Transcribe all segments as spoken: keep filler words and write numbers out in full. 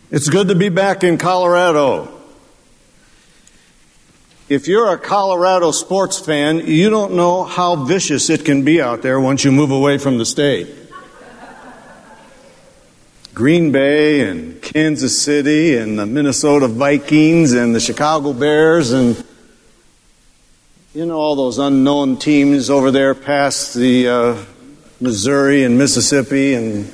It's good to be back in Colorado. If you're a Colorado sports fan, you don't know how vicious it can be out there once you move away from the state. Green Bay and Kansas City and the Minnesota Vikings and the Chicago Bears and, you know, all those unknown teams over there past the uh, Missouri and Mississippi. And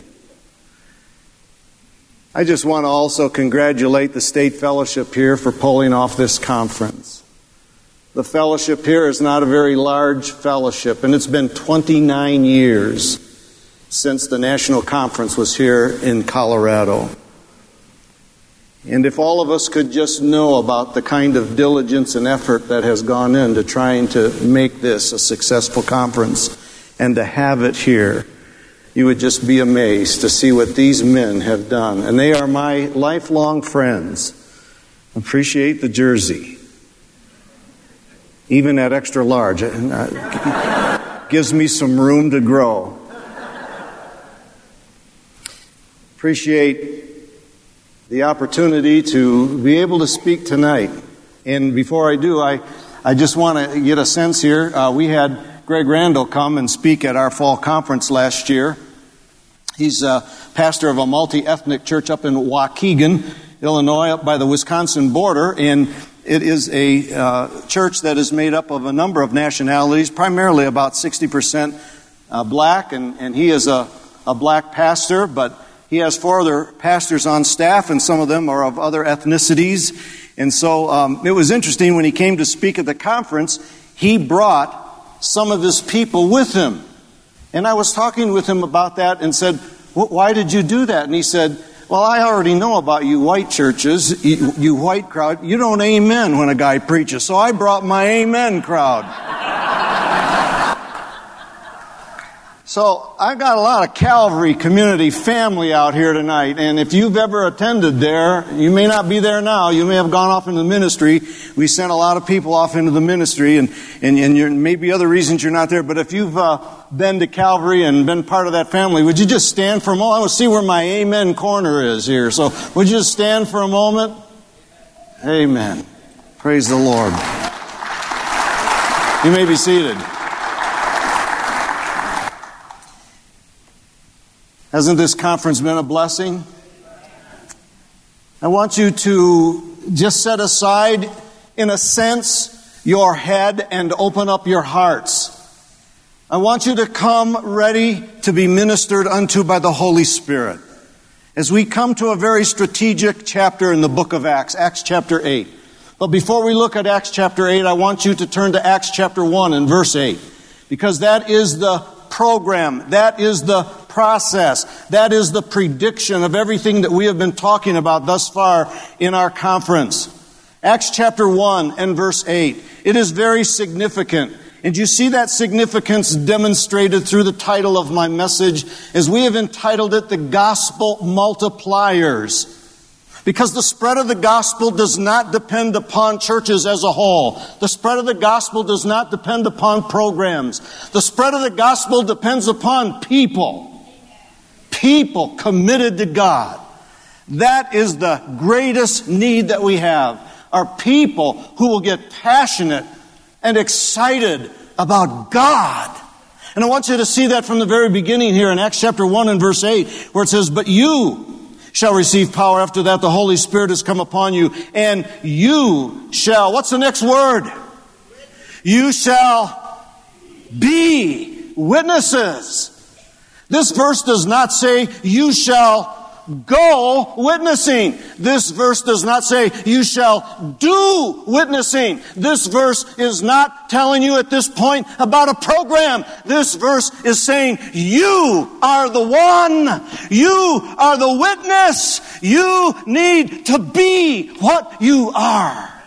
I just want to also congratulate the State Fellowship here for pulling off this conference. The fellowship here is not a very large fellowship, and it's been twenty-nine years since the national conference was here in Colorado. And if all of us could just know about the kind of diligence and effort that has gone into trying to make this a successful conference and to have it here, you would just be amazed to see what these men have done. And they are my lifelong friends. Appreciate the jersey. Even at extra large. It gives me some room to grow. Appreciate the opportunity to be able to speak tonight. And before I do, I, I just want to get a sense here. Uh, we had Greg Randall come and speak at our fall conference last year. He's a pastor of a multi-ethnic church up in Waukegan, Illinois, up by the Wisconsin border. And it is a uh, church that is made up of a number of nationalities, primarily about sixty percent uh, black. And, and he is a, a black pastor, but he has four other pastors on staff, and some of them are of other ethnicities. And so um, it was interesting when he came to speak at the conference, he brought some of his people with him. And I was talking with him about that and said, why did you do that? And he said, well, I already know about you white churches, you, you white crowd. You don't amen when a guy preaches. So I brought my amen crowd. So I've got a lot of Calvary community family out here tonight. And if you've ever attended there, you may not be there now. You may have gone off into the ministry. We sent a lot of people off into the ministry, and, and, and you're, maybe other reasons you're not there. But if you've uh, been to Calvary and been part of that family, would you just stand for a moment? I want to see where my amen corner is here. So would you just stand for a moment? Amen. Praise the Lord. You may be seated. Hasn't this conference been a blessing? I want you to just set aside, in a sense, your head and open up your hearts. I want you to come ready to be ministered unto by the Holy Spirit. As we come to a very strategic chapter in the book of Acts, Acts chapter eight. But before we look at Acts chapter eight, I want you to turn to Acts chapter one and verse eight. Because that is the program, that is the process, that is the prediction of everything that we have been talking about thus far in our conference. Acts chapter one and verse eight. It is very significant. And you see that significance demonstrated through the title of my message, as we have entitled it, The Gospel Multipliers. Because the spread of the gospel does not depend upon churches as a whole. The spread of the gospel does not depend upon programs. The spread of the gospel depends upon people. People committed to God. That is the greatest need that we have. Are people who will get passionate and excited about God. And I want you to see that from the very beginning here in Acts chapter one and verse eight, where it says, but you shall receive power after that the Holy Spirit has come upon you, and you shall, what's the next word? You shall be witnesses. This verse does not say you shall go witnessing. This verse does not say you shall do witnessing. This verse is not telling you at this point about a program. This verse is saying you are the one. You are the witness. You need to be what you are.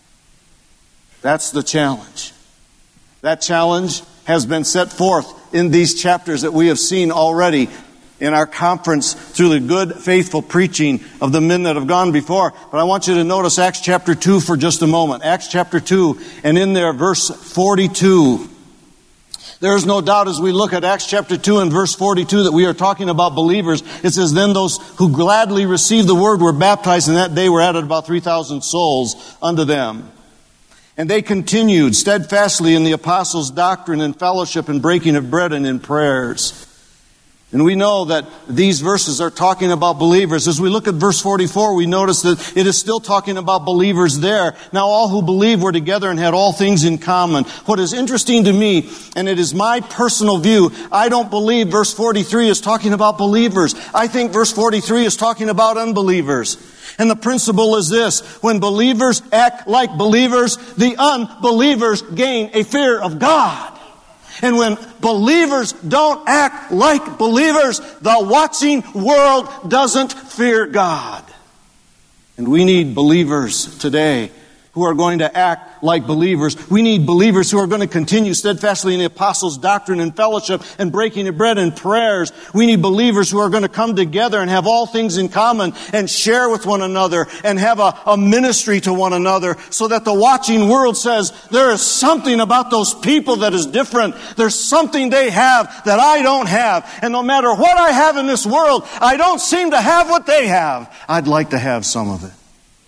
That's the challenge. That challenge has been set forth in these chapters that we have seen already in our conference through the good, faithful preaching of the men that have gone before. But I want you to notice Acts chapter two for just a moment. Acts chapter two, and in there, verse forty-two. There is no doubt as we look at Acts chapter two and verse forty-two that we are talking about believers. It says, then those who gladly received the word were baptized, and that day were added about three thousand souls unto them. And they continued steadfastly in the apostles' doctrine and fellowship and breaking of bread and in prayers. And we know that these verses are talking about believers. As we look at verse forty-four, we notice that it is still talking about believers there. Now all who believed were together and had all things in common. What is interesting to me, and it is my personal view, I don't believe verse forty-three is talking about believers. I think verse forty-three is talking about unbelievers. And the principle is this: when believers act like believers, the unbelievers gain a fear of God. And when believers don't act like believers, the watching world doesn't fear God. And we need believers today who are going to act like believers. We need believers who are going to continue steadfastly in the apostles' doctrine and fellowship and breaking of bread and prayers. We need believers who are going to come together and have all things in common and share with one another and have a, a ministry to one another, so that the watching world says, there is something about those people that is different. There's something they have that I don't have. And no matter what I have in this world, I don't seem to have what they have. I'd like to have some of it.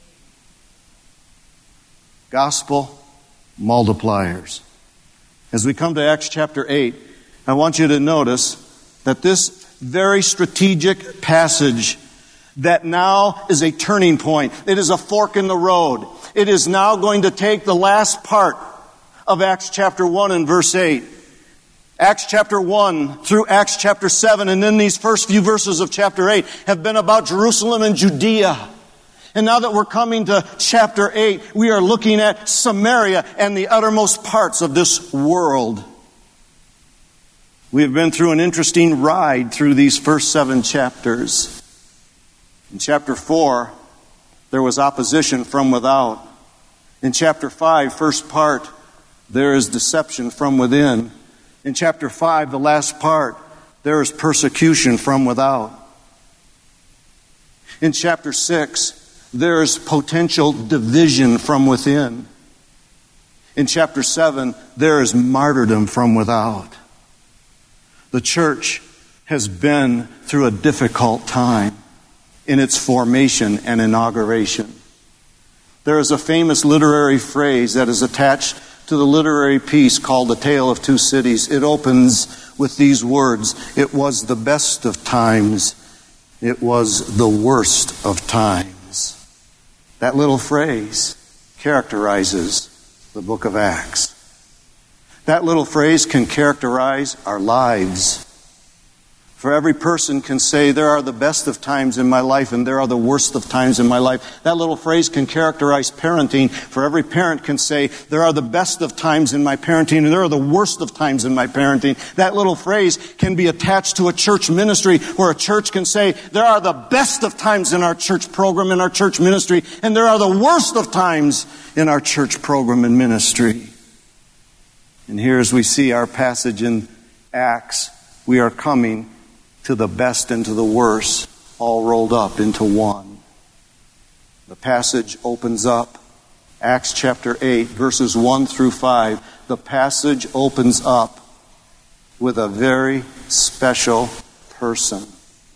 Gospel multipliers. As we come to Acts chapter eight, I want you to notice that this very strategic passage that now is a turning point. It is a fork in the road. It is now going to take the last part of Acts chapter one and verse eight. Acts chapter one through Acts chapter seven, and then these first few verses of chapter eight have been about Jerusalem and Judea. And now that we're coming to chapter eight, we are looking at Samaria and the uttermost parts of this world. We have been through an interesting ride through these first seven chapters. In chapter four, there was opposition from without. In chapter five, first part, there is deception from within. In chapter five, the last part, there is persecution from without. In chapter six, there is potential division from within. In chapter seven, there is martyrdom from without. The church has been through a difficult time in its formation and inauguration. There is a famous literary phrase that is attached to the literary piece called The Tale of Two Cities. It opens with these words: it was the best of times, it was the worst of times. That little phrase characterizes the book of Acts. That little phrase can characterize our lives. For every person can say, there are the best of times in my life and there are the worst of times in my life. That little phrase can characterize parenting. For every parent can say, there are the best of times in my parenting and there are the worst of times in my parenting. That little phrase can be attached to a church ministry, where a church can say, there are the best of times in our church program, in our church ministry, and there are the worst of times in our church program and ministry. And here, as we see our passage in Acts, we are coming to the best and to the worst, all rolled up into one. The passage opens up, Acts chapter eight, verses one through five. The passage opens up with a very special person.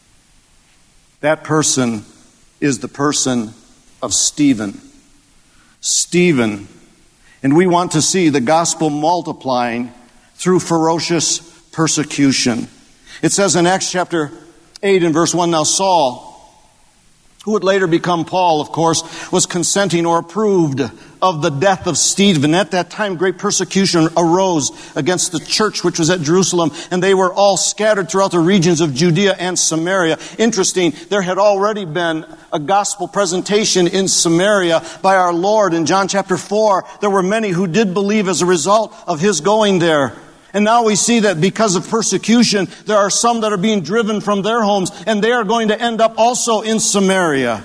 That person is the person of Stephen. Stephen. And we want to see the gospel multiplying through ferocious persecution. It says in Acts chapter eight and verse one, now Saul, who would later become Paul, of course, was consenting or approved of the death of Stephen. At that time, great persecution arose against the church which was at Jerusalem, and they were all scattered throughout the regions of Judea and Samaria. Interesting, there had already been a gospel presentation in Samaria by our Lord. In John chapter four, there were many who did believe as a result of his going there. And now we see that because of persecution, there are some that are being driven from their homes, and they are going to end up also in Samaria.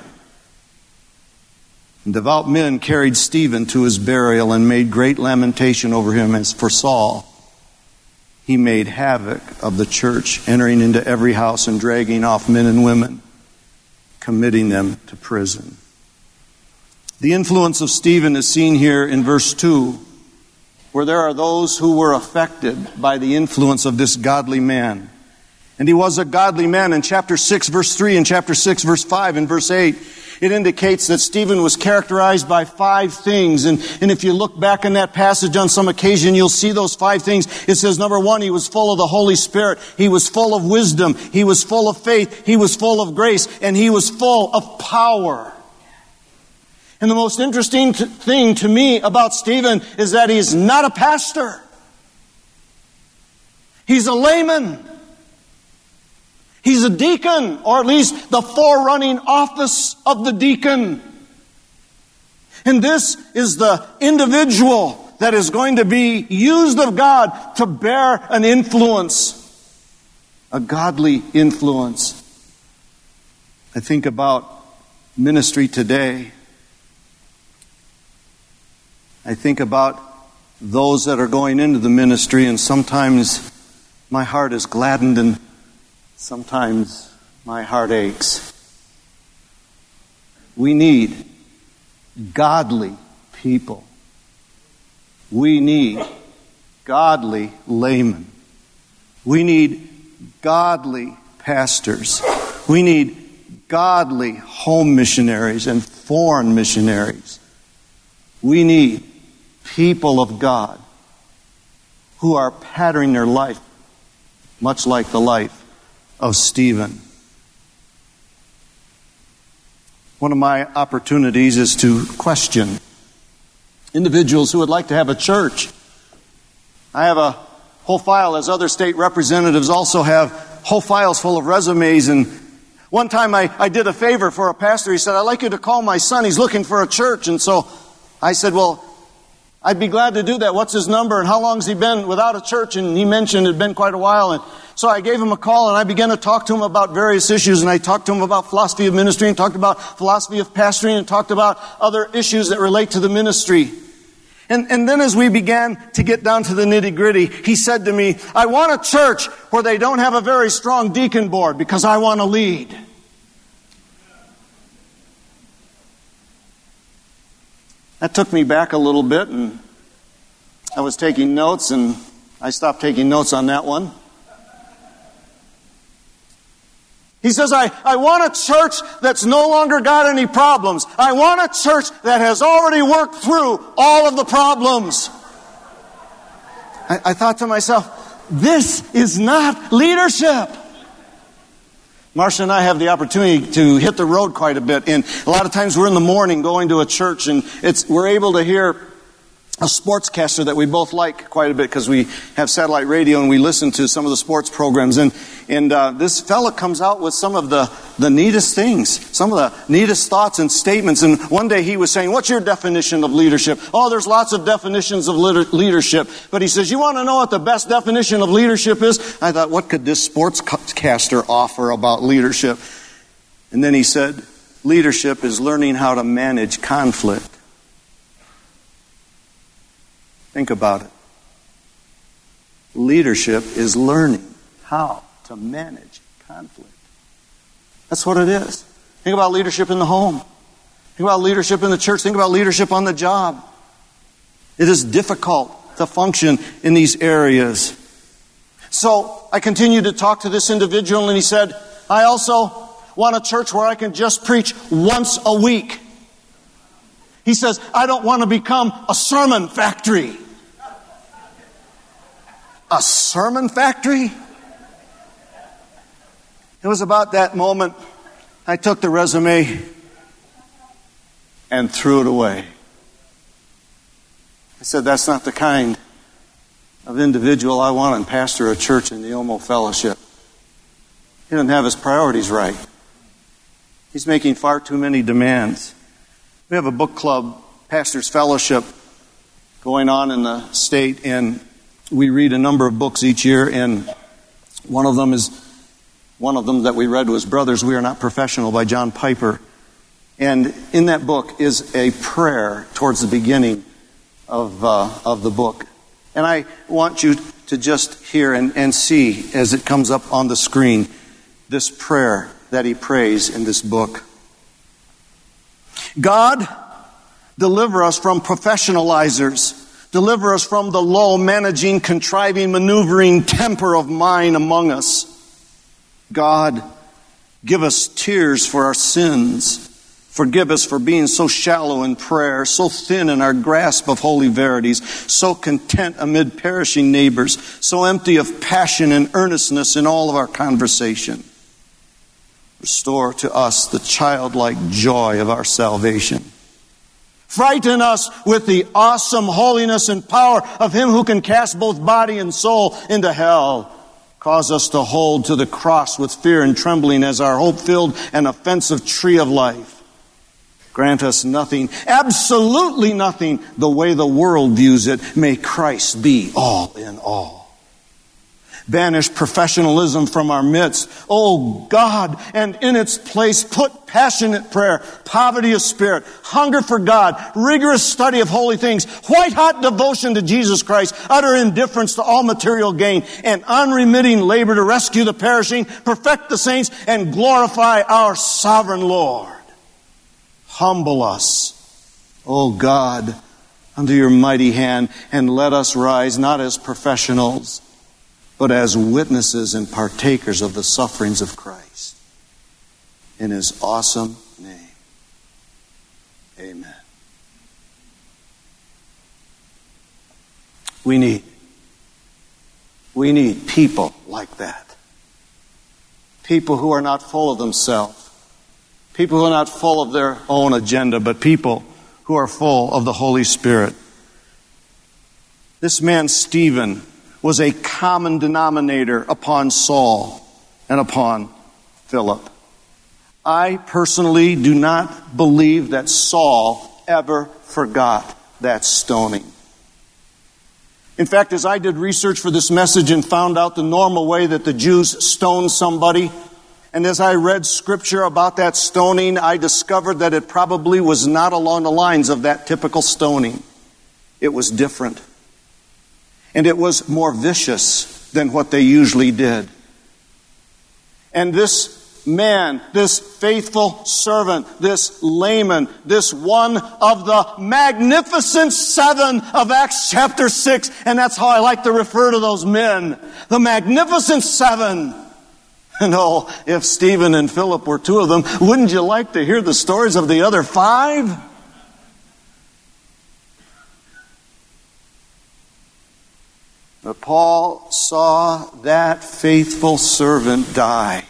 And devout men carried Stephen to his burial and made great lamentation over him. As for Saul, he made havoc of the church, entering into every house and dragging off men and women, committing them to prison. The influence of Stephen is seen here in verse two. where there are those who were affected by the influence of this godly man. And he was a godly man. In chapter six, verse three, and chapter six, verse five, and verse eight, it indicates that Stephen was characterized by five things. And, and if you look back in that passage on some occasion, you'll see those five things. It says, number one, he was full of the Holy Spirit. He was full of wisdom. He was full of faith. He was full of grace. And he was full of power. And the most interesting t- thing to me about Stephen is that he's not a pastor. He's a layman. He's a deacon, or at least the forerunning office of the deacon. And this is the individual that is going to be used of God to bear an influence, a godly influence. I think about ministry today. I think about those that are going into the ministry, and sometimes my heart is gladdened and sometimes my heart aches. We need godly people. We need godly laymen. We need godly pastors. We need godly home missionaries and foreign missionaries. We need people of God who are patterning their life much like the life of Stephen. One of my opportunities is to question individuals who would like to have a church. I have a whole file, as other state representatives also have whole files full of resumes. And one time I, I did a favor for a pastor. He said, I'd like you to call my son. He's looking for a church. And so I said, well, I'd be glad to do that. What's his number and how long's he been without a church? And he mentioned it had been quite a while. And so I gave him a call and I began to talk to him about various issues. And I talked to him about philosophy of ministry and talked about philosophy of pastoring and talked about other issues that relate to the ministry. And, and then as we began to get down to the nitty gritty, he said to me, I want a church where they don't have a very strong deacon board because I want to lead. That took me back a little bit, and I was taking notes, and I stopped taking notes on that one. He says, I, I want a church that's no longer got any problems. I want a church that has already worked through all of the problems. I, I thought to myself, this is not leadership. Marcia and I have the opportunity to hit the road quite a bit. And a lot of times we're in the morning going to a church, and it's we're able to hear a sportscaster that we both like quite a bit because we have satellite radio and we listen to some of the sports programs. And and uh, this fella comes out with some of the, the neatest things, some of the neatest thoughts and statements. And one day he was saying, what's your definition of leadership? Oh, there's lots of definitions of leadership. But he says, you want to know what the best definition of leadership is? I thought, what could this sportscaster offer about leadership? And then he said, leadership is learning how to manage conflict. Think about it. Leadership is learning how to manage conflict. That's what it is. Think about leadership in the home. Think about leadership in the church. Think about leadership on the job. It is difficult to function in these areas. So I continued to talk to this individual, and he said, I also want a church where I can just preach once a week. He says, I don't want to become a sermon factory. A sermon factory? It was about that moment I took the resume and threw it away. I said, that's not the kind of individual I want to pastor a church in the Omo Fellowship. He doesn't have his priorities right. He's making far too many demands. We have a book club, Pastors Fellowship, going on in the state, and we read a number of books each year, and one of them is one of them that we read was Brothers, We Are Not Professional by John Piper. And in that book is a prayer towards the beginning of uh, of the book. And I want you to just hear and, and see as it comes up on the screen this prayer that he prays in this book. God, deliver us from professionalizers, Deliver us from the low, managing, contriving, maneuvering temper of mine among us. God, give us tears for our sins. Forgive us for being so shallow in prayer, so thin in our grasp of holy verities, so content amid perishing neighbors, so empty of passion and earnestness in all of our conversation. Restore to us the childlike joy of our salvation. Frighten us with the awesome holiness and power of Him who can cast both body and soul into hell. Cause us to hold to the cross with fear and trembling as our hope-filled and offensive tree of life. Grant us nothing, absolutely nothing, the way the world views it. May Christ be all in all. Banish professionalism from our midst. Oh God, and in its place put passionate prayer, poverty of spirit, hunger for God, rigorous study of holy things, white-hot devotion to Jesus Christ, utter indifference to all material gain, and unremitting labor to rescue the perishing, perfect the saints, and glorify our sovereign Lord. Humble us, O God, under your mighty hand, and let us rise not as professionals, but as witnesses and partakers of the sufferings of Christ. In His awesome name, amen. We need, we need people like that. People who are not full of themselves. People who are not full of their own agenda, but people who are full of the Holy Spirit. This man, Stephen, was a common denominator upon Saul and upon Philip. I personally do not believe that Saul ever forgot that stoning. In fact, as I did research for this message and found out the normal way that the Jews stoned somebody, and as I read scripture about that stoning, I discovered that it probably was not along the lines of that typical stoning. It was different. And it was more vicious than what they usually did. And this man, this faithful servant, this layman, this one of the magnificent seven of Acts chapter six, and that's how I like to refer to those men, the magnificent seven. And oh, if Stephen and Philip were two of them, wouldn't you like to hear the stories of the other five? But Paul saw that faithful servant die.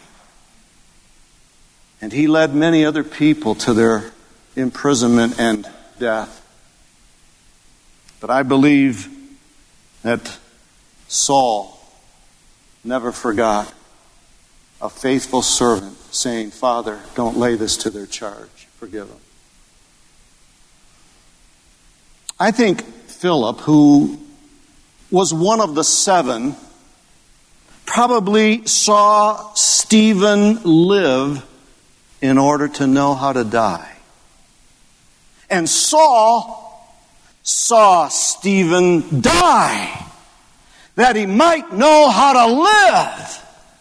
And he led many other people to their imprisonment and death. But I believe that Saul never forgot a faithful servant saying, Father, don't lay this to their charge. Forgive them. I think Philip, who was one of the seven, probably saw Stephen live in order to know how to die. And Saul saw Stephen die that he might know how to live.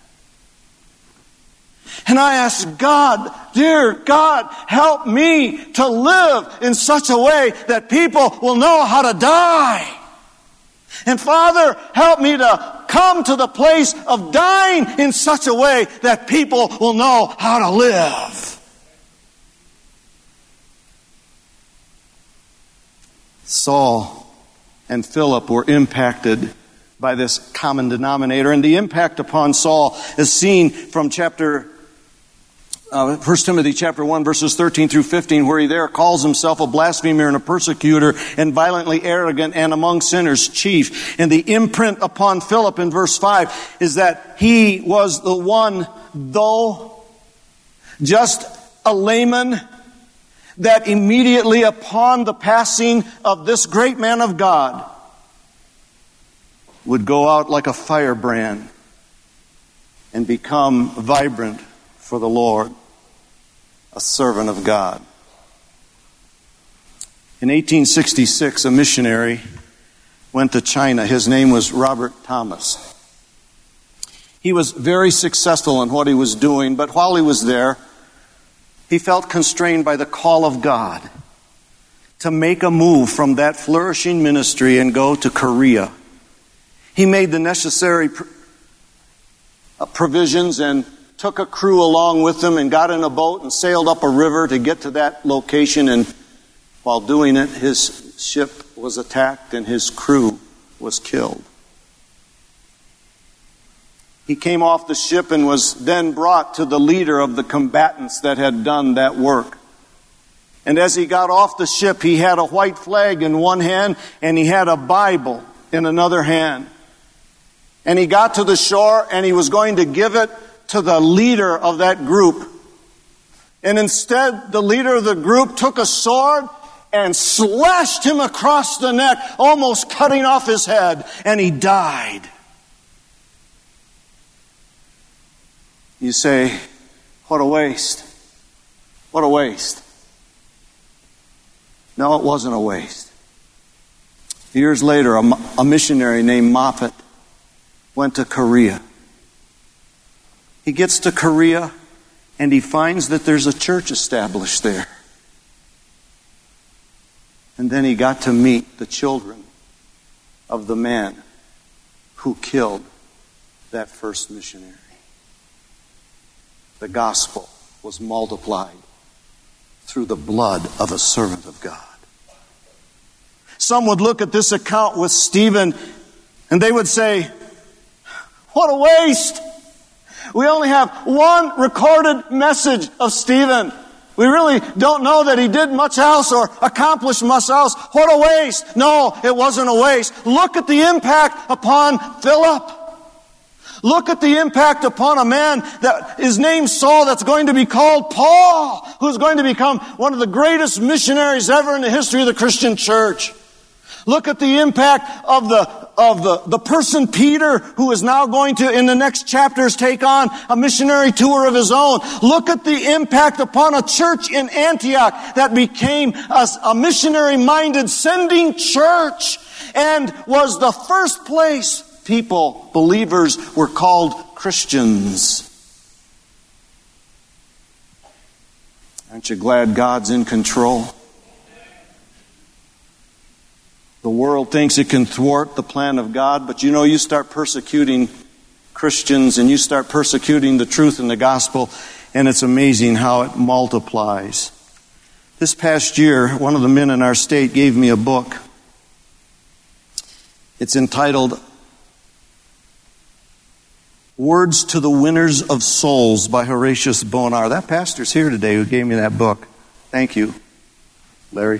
And I asked God, dear God, help me to live in such a way that people will know how to die. And Father, help me to come to the place of dying in such a way that people will know how to live. Saul and Philip were impacted by this common denominator. And the impact upon Saul is seen from chapter Uh, First Timothy chapter one, verses thirteen through fifteen, where he there calls himself a blasphemer and a persecutor and violently arrogant and among sinners chief. And the imprint upon Philip in verse five is that he was the one, though just a layman, that immediately upon the passing of this great man of God would go out like a firebrand and become vibrant for the Lord. A servant of God. In eighteen sixty-six, a missionary went to China. His name was Robert Thomas. He was very successful in what he was doing, but while he was there, he felt constrained by the call of God to make a move from that flourishing ministry and go to Korea. He made the necessary pr- provisions and took a crew along with him and got in a boat and sailed up a river to get to that location. And while doing it, his ship was attacked and his crew was killed. He came off the ship and was then brought to the leader of the combatants that had done that work. And as he got off the ship, he had a white flag in one hand and he had a Bible in another hand. And he got to the shore and he was going to give it to the leader of that group. And instead, the leader of the group took a sword and slashed him across the neck, almost cutting off his head, and he died. You say, what a waste. What a waste. No, it wasn't a waste. Years later, a, a missionary named Moffat went to Korea. He gets to Korea and he finds that there's a church established there. And then he got to meet the children of the man who killed that first missionary. The gospel was multiplied through the blood of a servant of God. Some would look at this account with Stephen and they would say, what a waste! We only have one recorded message of Stephen. We really don't know that he did much else or accomplished much else. What a waste! No, it wasn't a waste. Look at the impact upon Philip. Look at the impact upon a man that is named Saul that's going to be called Paul, who's going to become one of the greatest missionaries ever in the history of the Christian church. Look at the impact of the of the, the person Peter, who is now going to, in the next chapters, take on a missionary tour of his own. Look at the impact upon a church in Antioch that became a, a missionary-minded sending church and was the first place people, believers, were called Christians. Aren't you glad God's in control? The world thinks it can thwart the plan of God, but you know, you start persecuting Christians and you start persecuting the truth in the gospel, and it's amazing how it multiplies. This past year, one of the men in our state gave me a book. It's entitled Words to the Winners of Souls by Horatius Bonar. That pastor's here today who gave me that book. Thank you, Larry.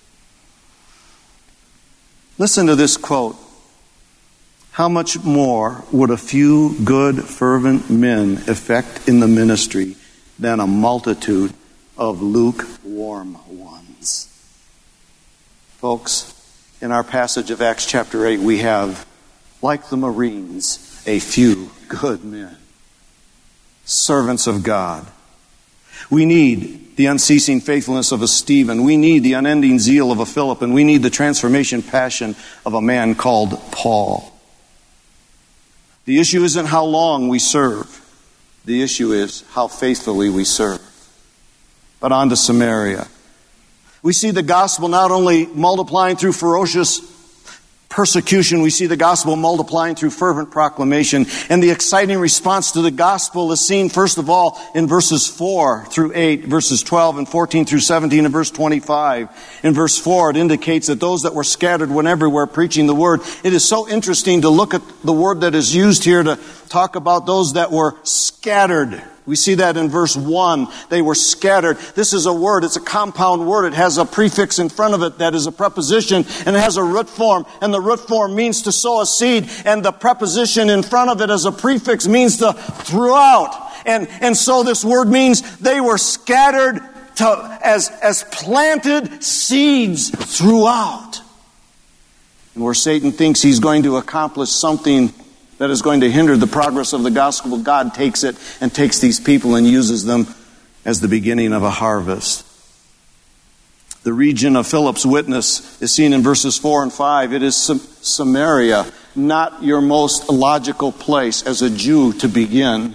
Listen to this quote. How much more would a few good, fervent men effect in the ministry than a multitude of lukewarm ones? Folks, in our passage of Acts chapter eight, we have, like the Marines, a few good men, servants of God. We need the unceasing faithfulness of a Stephen. We need the unending zeal of a Philip, and we need the transformation passion of a man called Paul. The issue isn't how long we serve. The issue is how faithfully we serve. But on to Samaria. We see the gospel not only multiplying through ferocious persecution, we see the gospel multiplying through fervent proclamation. And the exciting response to the gospel is seen, first of all, in verses four through eight, verses twelve and fourteen through seventeen, and verse twenty-five. In verse four, it indicates that those that were scattered went everywhere preaching the word. It is so interesting to look at the word that is used here to talk about those that were scattered. We see that in verse one. They were scattered. This is a word. It's a compound word. It has a prefix in front of it that is a preposition, and it has a root form. And the root form means to sow a seed, and the preposition in front of it as a prefix means to throughout. And, and so this word means they were scattered to, as, as planted seeds throughout. And where Satan thinks he's going to accomplish something that is going to hinder the progress of the gospel, God takes it and takes these people and uses them as the beginning of a harvest. The region of Philip's witness is seen in verses four and five. It is Samaria, not your most logical place as a Jew to begin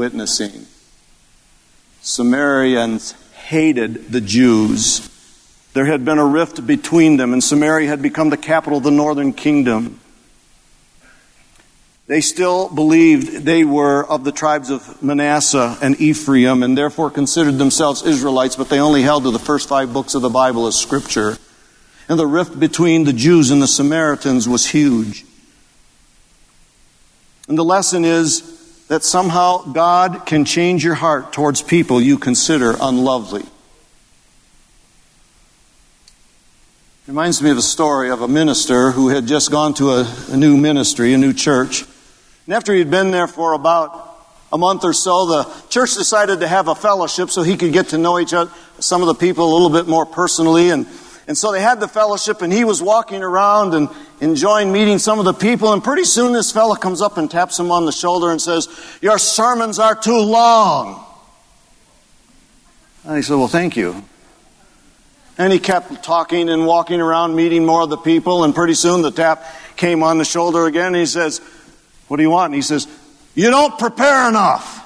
witnessing. Samaritans hated the Jews. There had been a rift between them, and Samaria had become the capital of the northern kingdom. They still believed they were of the tribes of Manasseh and Ephraim, and therefore considered themselves Israelites, but they only held to the first five books of the Bible as Scripture. And the rift between the Jews and the Samaritans was huge. And the lesson is that somehow God can change your heart towards people you consider unlovely. Reminds me of a story of a minister who had just gone to a, a new ministry, a new church. And after he'd been there for about a month or so, the church decided to have a fellowship so he could get to know each other, some of the people a little bit more personally. And, and so they had the fellowship, and he was walking around and enjoying meeting some of the people. And pretty soon this fella comes up and taps him on the shoulder and says, "Your sermons are too long." And he said, "Well, thank you." And he kept talking and walking around, meeting more of the people, and pretty soon the tap came on the shoulder again, and he says, "What do you want?" And he says, "You don't prepare enough."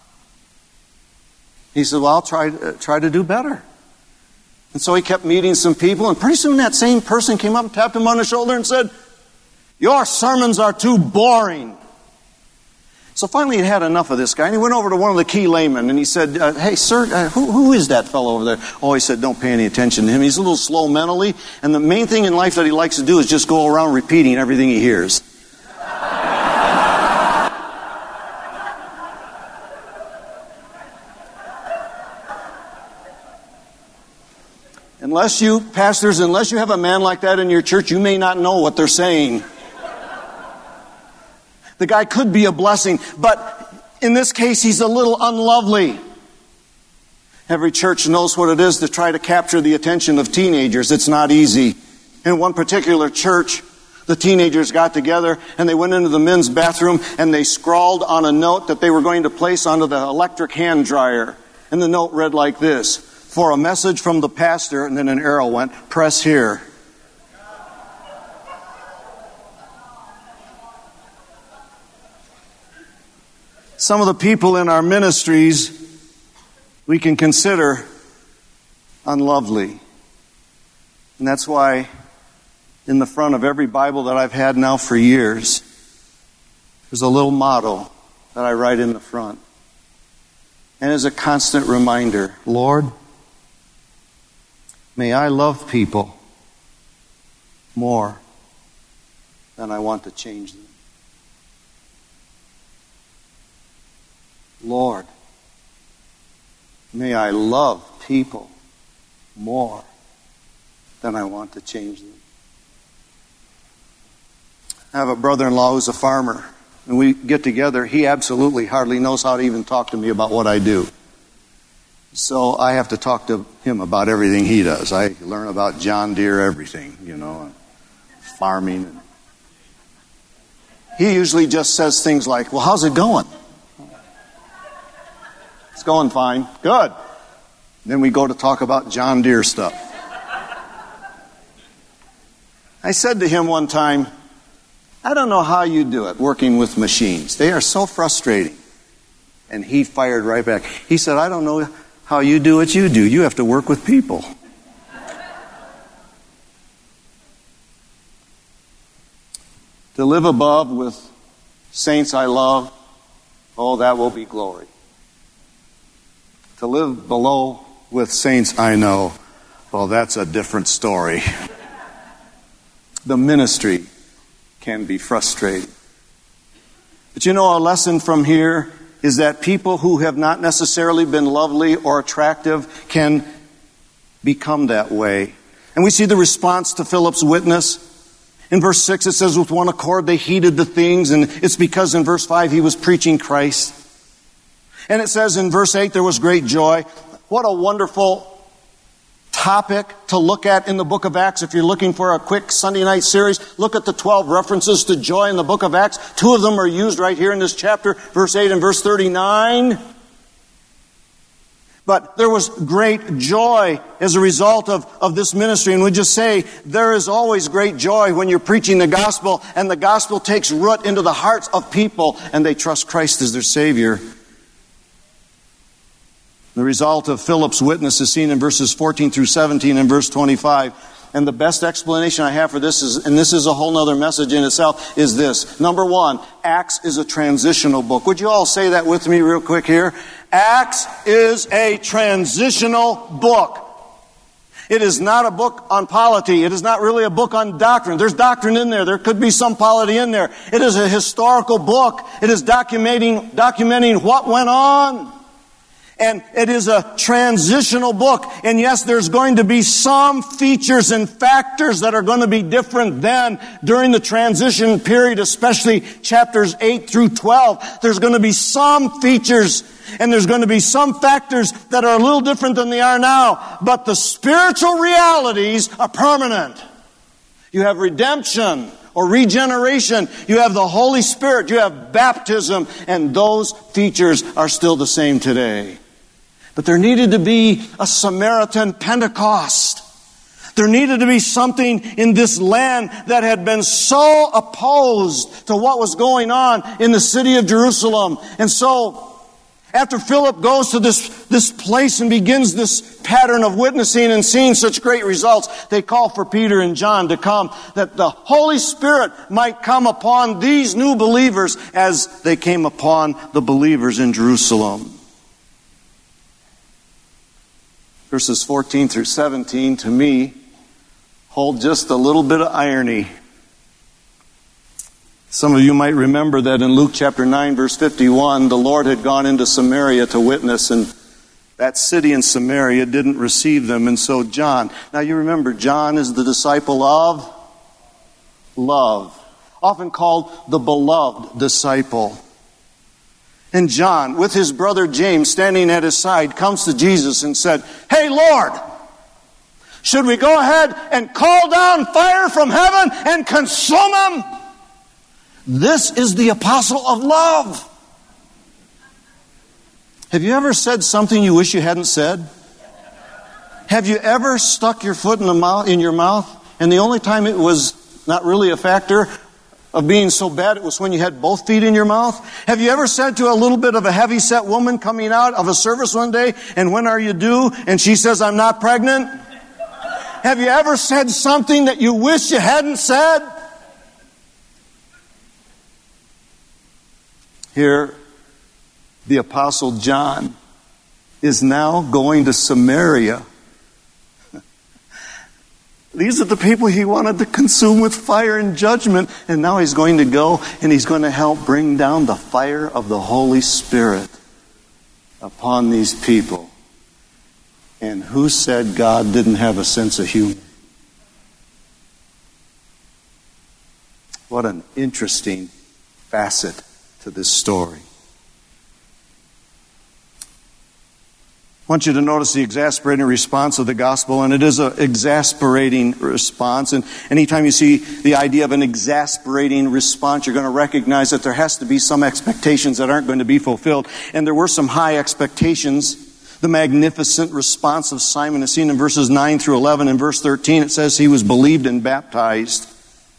He said, "Well, I'll try, uh, try to do better." And so he kept meeting some people, and pretty soon that same person came up and tapped him on the shoulder and said, "Your sermons are too boring." So finally he had enough of this guy, and he went over to one of the key laymen, and he said, uh, "Hey, sir, uh, who, who is that fellow over there?" Oh, he said, "Don't pay any attention to him. He's a little slow mentally, and the main thing in life that he likes to do is just go around repeating everything he hears." Unless you, pastors, unless you have a man like that in your church, you may not know what they're saying. The guy could be a blessing, but in this case, he's a little unlovely. Every church knows what it is to try to capture the attention of teenagers. It's not easy. In one particular church, the teenagers got together and they went into the men's bathroom and they scrawled on a note that they were going to place onto the electric hand dryer. And the note read like this: "For a message from the pastor," and then an arrow went, "press here." Some of the people in our ministries we can consider unlovely. And that's why in the front of every Bible that I've had now for years, there's a little motto that I write in the front. And as a constant reminder, Lord, may I love people more than I want to change them. Lord, may I love people more than I want to change them. I have a brother-in-law who's a farmer, and we get together. He absolutely hardly knows how to even talk to me about what I do. So I have to talk to him about everything he does. I learn about John Deere, everything, you know, farming. He usually just says things like, "Well, how's it going?" "It's going fine." "Good." Then we go to talk about John Deere stuff. I said to him one time, "I don't know how you do it working with machines. They are so frustrating." And he fired right back. He said, "I don't know how you do what you do. You have to work with people." To live above with saints I love, oh, that will be glory. To live below with saints I know, well, that's a different story. The ministry can be frustrating. But you know, a lesson from here is that people who have not necessarily been lovely or attractive can become that way. And we see the response to Philip's witness. In verse six it says, with one accord they heeded the things, and it's because in verse five he was preaching Christ. And it says in verse eight there was great joy. What a wonderful topic to look at in the book of Acts. If you're looking for a quick Sunday night series, look at the twelve references to joy in the book of Acts. Two of them are used right here in this chapter, verse eight and verse thirty-nine. But there was great joy as a result of, of this ministry. And we just say, there is always great joy when you're preaching the gospel and the gospel takes root into the hearts of people and they trust Christ as their Savior. The result of Philip's witness is seen in verses fourteen through seventeen and verse twenty-five. And the best explanation I have for this is, and this is a whole other message in itself, is this. Number one, Acts is a transitional book. Would you all say that with me real quick here? Acts is a transitional book. It is not a book on polity. It is not really a book on doctrine. There's doctrine in there. There could be some polity in there. It is a historical book. It is documenting, documenting what went on. And it is a transitional book. And yes, there's going to be some features and factors that are going to be different then during the transition period, especially chapters eight through twelve. There's going to be some features and there's going to be some factors that are a little different than they are now. But the spiritual realities are permanent. You have redemption or regeneration. You have the Holy Spirit. You have baptism. And those features are still the same today. But there needed to be a Samaritan Pentecost. There needed to be something in this land that had been so opposed to what was going on in the city of Jerusalem. And so, after Philip goes to this, this place and begins this pattern of witnessing and seeing such great results, they call for Peter and John to come, that the Holy Spirit might come upon these new believers as they came upon the believers in Jerusalem. Verses fourteen through seventeen, to me, hold just a little bit of irony. Some of you might remember that in Luke chapter nine, verse fifty-one, the Lord had gone into Samaria to witness, and that city in Samaria didn't receive them. And so John, now you remember, John is the disciple of love, often called the beloved disciple. And John, with his brother James standing at his side, comes to Jesus and said, "Hey, Lord, should we go ahead and call down fire from heaven and consume them?" This is the apostle of love. Have you ever said something you wish you hadn't said? Have you ever stuck your foot in the mouth, in your mouth, and the only time it was not really a factor of being so bad, it was when you had both feet in your mouth? Have you ever said to a little bit of a heavy-set woman coming out of a service one day, "And when are you due?" And she says, "I'm not pregnant"? Have you ever said something that you wish you hadn't said? Here, the Apostle John is now going to Samaria. These are the people he wanted to consume with fire and judgment. And now he's going to go and he's going to help bring down the fire of the Holy Spirit upon these people. And who said God didn't have a sense of humor? What an interesting facet to this story. I want you to notice the exasperating response of the gospel, and it is an exasperating response. And anytime you see the idea of an exasperating response, you're going to recognize that there has to be some expectations that aren't going to be fulfilled. And there were some high expectations. The magnificent response of Simon is seen in verses nine through eleven. In verse thirteen, it says he was believed and baptized.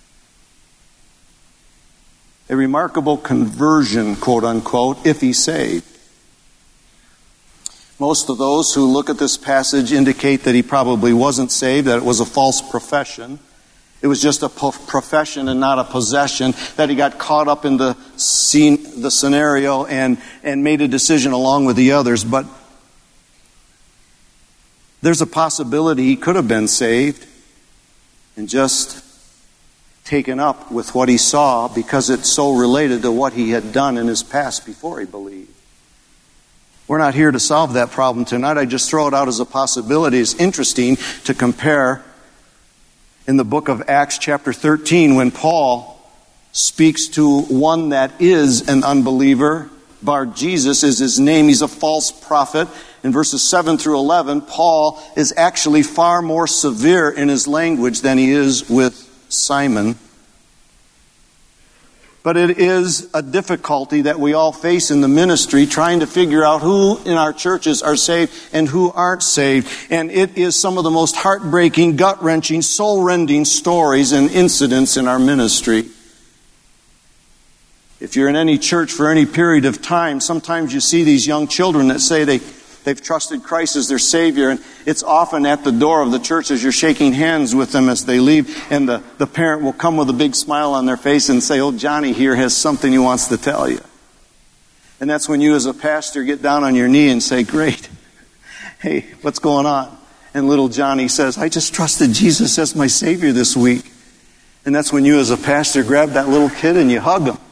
A remarkable conversion, quote unquote, if he's saved. Most of those who look at this passage indicate that he probably wasn't saved, that it was a false profession. It was just a profession and not a possession, that he got caught up in the scene, the scenario and, and made a decision along with the others. But there's a possibility he could have been saved and just taken up with what he saw because it's so related to what he had done in his past before he believed. We're not here to solve that problem tonight. I just throw it out as a possibility. It's interesting to compare in the book of Acts chapter thirteen when Paul speaks to one that is an unbeliever. Bar Jesus is his name. He's a false prophet. In verses seven through eleven, Paul is actually far more severe in his language than he is with Simon. But it is a difficulty that we all face in the ministry, trying to figure out who in our churches are saved and who aren't saved. And it is some of the most heartbreaking, gut-wrenching, soul-rending stories and incidents in our ministry. If you're in any church for any period of time, sometimes you see these young children that say they, They've trusted Christ as their Savior, and it's often at the door of the church as you're shaking hands with them as they leave, and the, the parent will come with a big smile on their face and say, "Oh, Johnny here has something he wants to tell you." And that's when you as a pastor get down on your knee and say, "Great. Hey, what's going on?" And little Johnny says, "I just trusted Jesus as my Savior this week." And that's when you as a pastor grab that little kid and you hug him.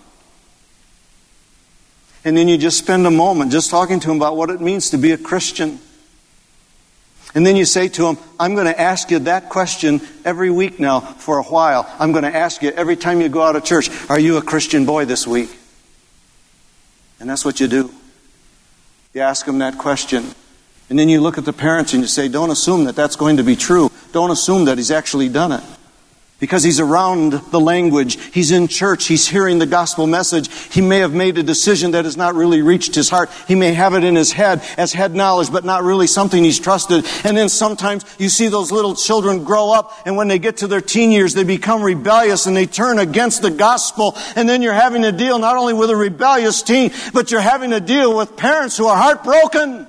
And then you just spend a moment just talking to him about what it means to be a Christian. And then you say to him, "I'm going to ask you that question every week now for a while. I'm going to ask you every time you go out of church, are you a Christian boy this week?" And that's what you do. You ask him that question. And then you look at the parents and you say, don't assume that that's going to be true. Don't assume that he's actually done it. Because he's around the language, he's in church, he's hearing the gospel message. He may have made a decision that has not really reached his heart. He may have it in his head as head knowledge, but not really something he's trusted. And then sometimes you see those little children grow up, and when they get to their teen years, they become rebellious and they turn against the gospel. And then you're having to deal not only with a rebellious teen, but you're having to deal with parents who are heartbroken.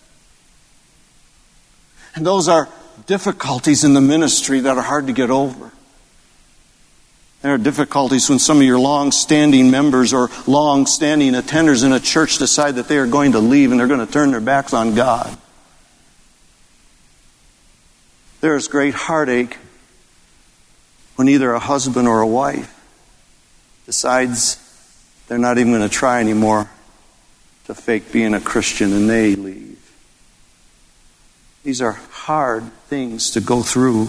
And those are difficulties in the ministry that are hard to get over. There are difficulties when some of your long-standing members or long-standing attenders in a church decide that they are going to leave and they're going to turn their backs on God. There is great heartache when either a husband or a wife decides they're not even going to try anymore to fake being a Christian and they leave. These are hard things to go through.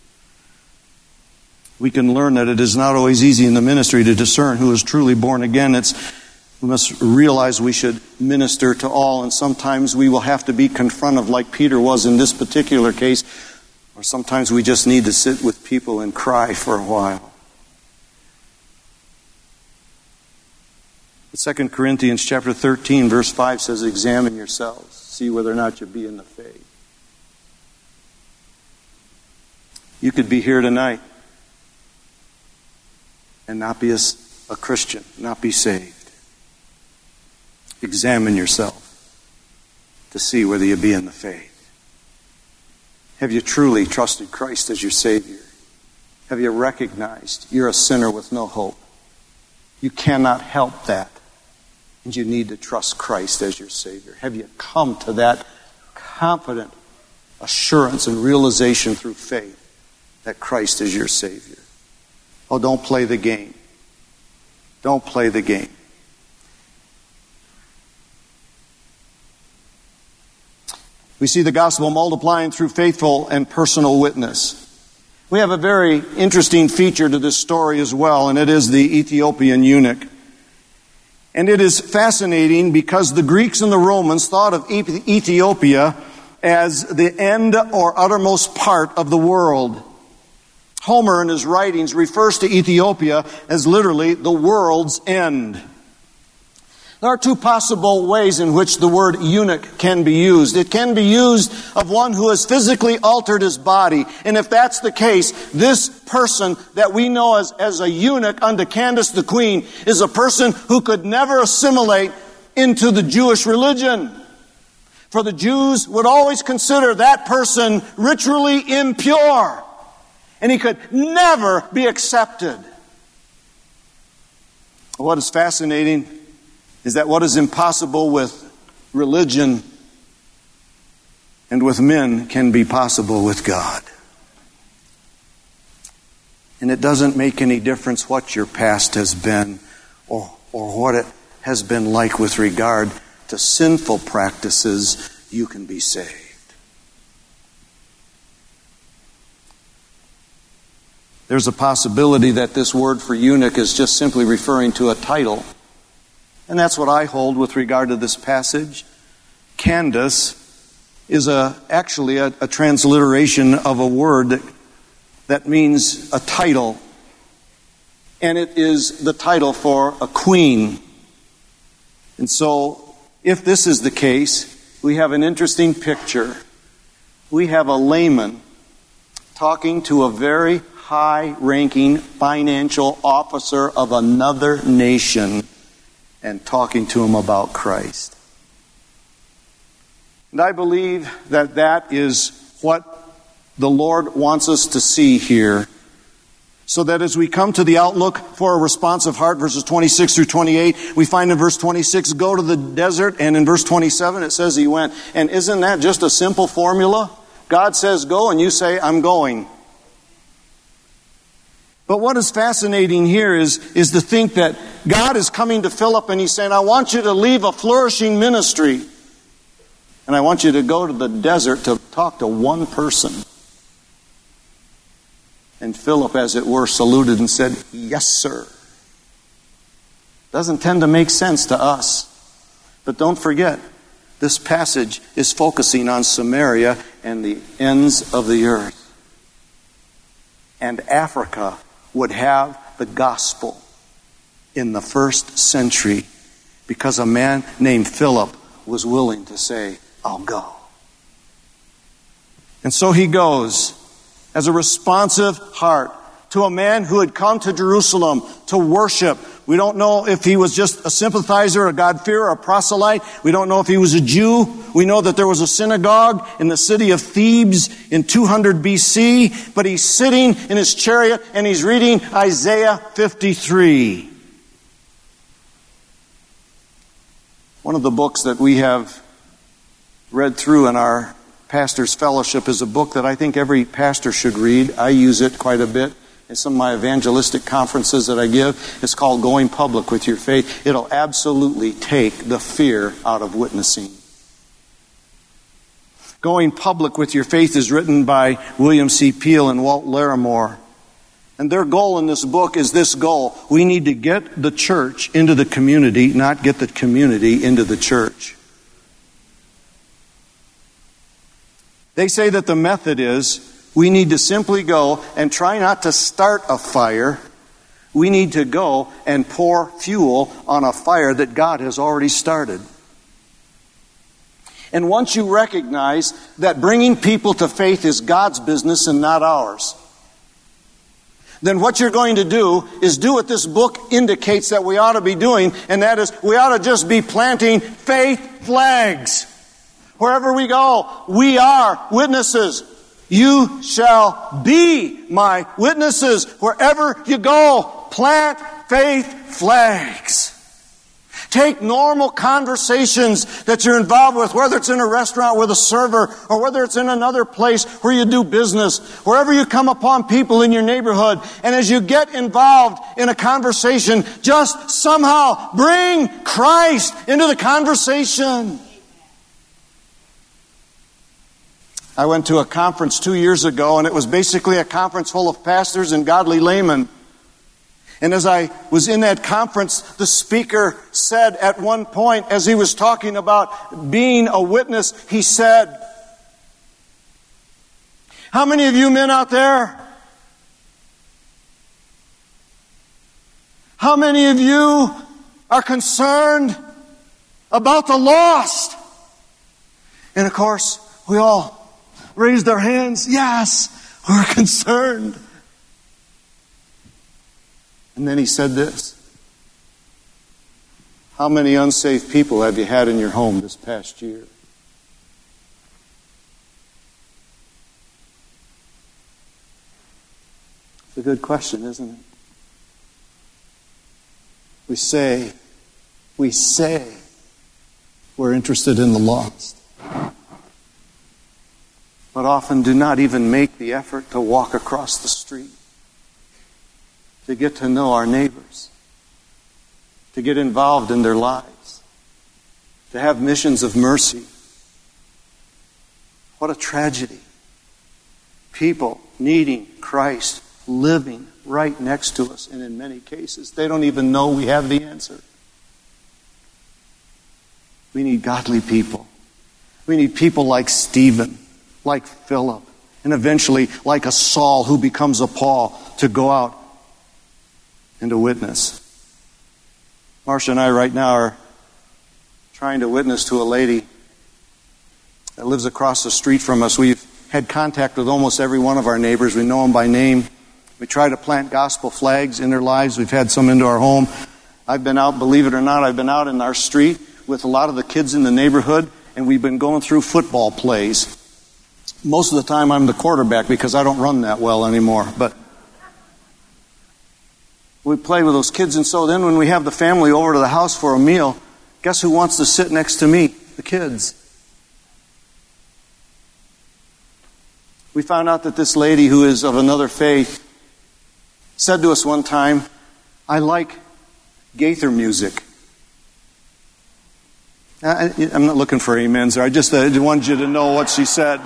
We can learn that it is not always easy in the ministry to discern who is truly born again. It's, we must realize we should minister to all, and sometimes we will have to be confronted like Peter was in this particular case, or sometimes we just need to sit with people and cry for a while. Second Corinthians chapter thirteen, verse five says, "Examine yourselves, see whether or not you be in the faith." You could be here tonight and not be a, a Christian, not be saved. Examine yourself to see whether you be in the faith. Have you truly trusted Christ as your Savior? Have you recognized you're a sinner with no hope? You cannot help that, and you need to trust Christ as your Savior. Have you come to that confident assurance and realization through faith that Christ is your Savior? Oh, don't play the game. Don't play the game. We see the gospel multiplying through faithful and personal witness. We have a very interesting feature to this story as well, and it is the Ethiopian eunuch. And it is fascinating because the Greeks and the Romans thought of Ethiopia as the end or uttermost part of the world. Homer in his writings refers to Ethiopia as literally the world's end. There are two possible ways in which the word eunuch can be used. It can be used of one who has physically altered his body. And if that's the case, this person that we know as, as a eunuch unto Candace the queen is a person who could never assimilate into the Jewish religion. For the Jews would always consider that person ritually impure. And he could never be accepted. What is fascinating is that what is impossible with religion and with men can be possible with God. And it doesn't make any difference what your past has been or, or what it has been like with regard to sinful practices, you can be saved. There's a possibility that this word for eunuch is just simply referring to a title. And that's what I hold with regard to this passage. Candace is a, actually a, a transliteration of a word that, that means a title. And it is the title for a queen. And so, if this is the case, we have an interesting picture. We have a layman talking to a very high-ranking financial officer of another nation and talking to him about Christ. And I believe that that is what the Lord wants us to see here. So that as we come to the outlook for a responsive heart, verses twenty-six through twenty-eight, we find in verse twenty-six, go to the desert, and in verse twenty-seven it says he went. And isn't that just a simple formula? God says go, and you say, I'm going. But what is fascinating here is, is to think that God is coming to Philip and he's saying, I want you to leave a flourishing ministry. And I want you to go to the desert to talk to one person. And Philip, as it were, saluted and said, yes, sir. Doesn't tend to make sense to us. But don't forget, this passage is focusing on Samaria and the ends of the earth. And Africa would have the gospel in the first century because a man named Philip was willing to say, I'll go. And so he goes as a responsive heart to a man who had come to Jerusalem to worship. We don't know if he was just a sympathizer, a God-fearer, a proselyte. We don't know if he was a Jew. We know that there was a synagogue in the city of Thebes in two hundred B C, but he's sitting in his chariot and he's reading Isaiah fifty-three. One of the books that we have read through in our pastor's fellowship is a book that I think every pastor should read. I use it quite a bit in some of my evangelistic conferences that I give. It's called Going Public with Your Faith. It'll absolutely take the fear out of witnessing. Going Public with Your Faith is written by William C. Peel and Walt Larimore. And their goal in this book is this goal. We need to get the church into the community, not get the community into the church. They say that the method is we need to simply go and try not to start a fire. We need to go and pour fuel on a fire that God has already started. And once you recognize that bringing people to faith is God's business and not ours, then what you're going to do is do what this book indicates that we ought to be doing, and that is we ought to just be planting faith flags. Wherever we go, we are witnesses. You shall be my witnesses. Wherever you go, plant faith flags. Take normal conversations that you're involved with, whether it's in a restaurant with a server or whether it's in another place where you do business, wherever you come upon people in your neighborhood. And as you get involved in a conversation, just somehow bring Christ into the conversation. I went to a conference two years ago, and it was basically a conference full of pastors and godly laymen. And as I was in that conference, the speaker said at one point, as he was talking about being a witness, he said, how many of you men out there, how many of you are concerned about the lost? And of course, we all raised our hands. Yes, we're concerned. And then he said this. How many unsafe people have you had in your home this past year? It's a good question, isn't it? We say, we say we're interested in the lost, but often do not even make the effort to walk across the street, to get to know our neighbors, to get involved in their lives, to have missions of mercy. What a tragedy. People needing Christ, living right next to us, and in many cases, they don't even know we have the answer. We need godly people. We need people like Stephen, like Philip, and eventually like a Saul who becomes a Paul to go out and to witness. Marcia and I right now are trying to witness to a lady that lives across the street from us. We've had contact with almost every one of our neighbors. We know them by name. We try to plant gospel flags in their lives. We've had some into our home. I've been out, believe it or not, I've been out in our street with a lot of the kids in the neighborhood, and we've been going through football plays. Most of the time I'm the quarterback because I don't run that well anymore. But we play with those kids, and so then when we have the family over to the house for a meal, guess who wants to sit next to me? The kids. We found out that this lady who is of another faith said to us one time, I like Gaither music. I, I'm not looking for amens there. I just uh, wanted you to know what she said.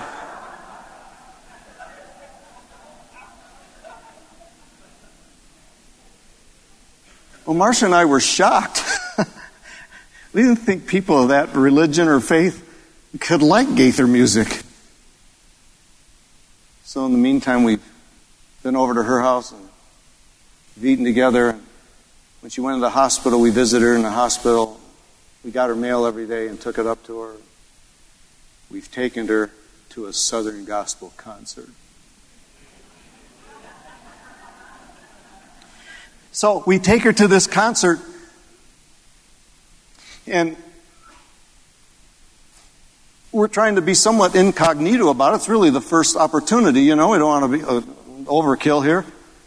Well, Marcia and I were shocked. We didn't think people of that religion or faith could like Gaither music. So in the meantime, we've been over to her house and we've eaten together. When she went to the hospital, we visited her in the hospital. We got her mail every day and took it up to her. We've taken her to a Southern Gospel concert. So we take her to this concert, and we're trying to be somewhat incognito about it. It's really the first opportunity, you know. We don't want to be uh, overkill here.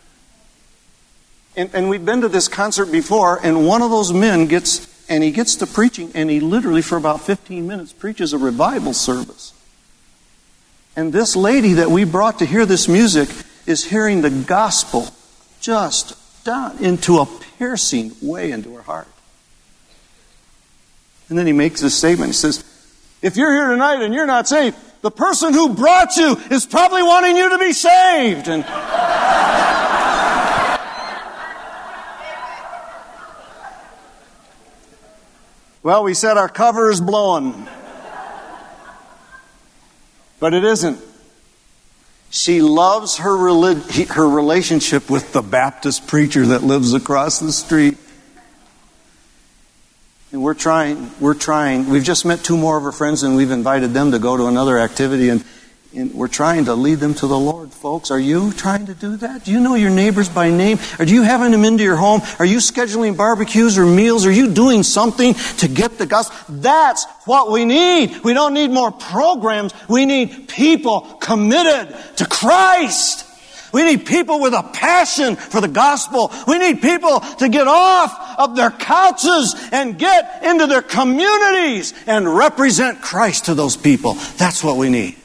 And, and we've been to this concert before, and one of those men gets, and he gets to preaching, and he literally for about fifteen minutes preaches a revival service. And this lady that we brought to hear this music is hearing the gospel just down into a piercing way into her heart. And then he makes this statement. He says, if you're here tonight and you're not saved, the person who brought you is probably wanting you to be saved. And well, we said our cover is blowing. But it isn't. She loves her relig- her relationship with the Baptist preacher that lives across the street. And we're trying, we're trying. We've just met two more of her friends, and we've invited them to go to another activity, and, and we're trying to lead them to the Lord, folks. Are you trying to do that? Do you know your neighbors by name? Or do you having them into your home? Are you scheduling barbecues or meals? Are you doing something to get the gospel? That's what we need. We don't need more programs. We need people committed to Christ. We need people with a passion for the gospel. We need people to get off of their couches and get into their communities and represent Christ to those people. That's what we need.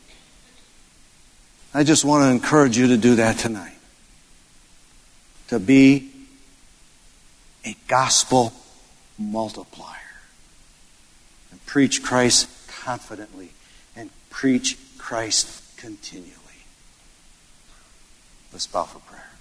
I just want to encourage you to do that tonight. To be a gospel multiplier. And preach Christ confidently. And preach Christ continually. Let's bow for prayer.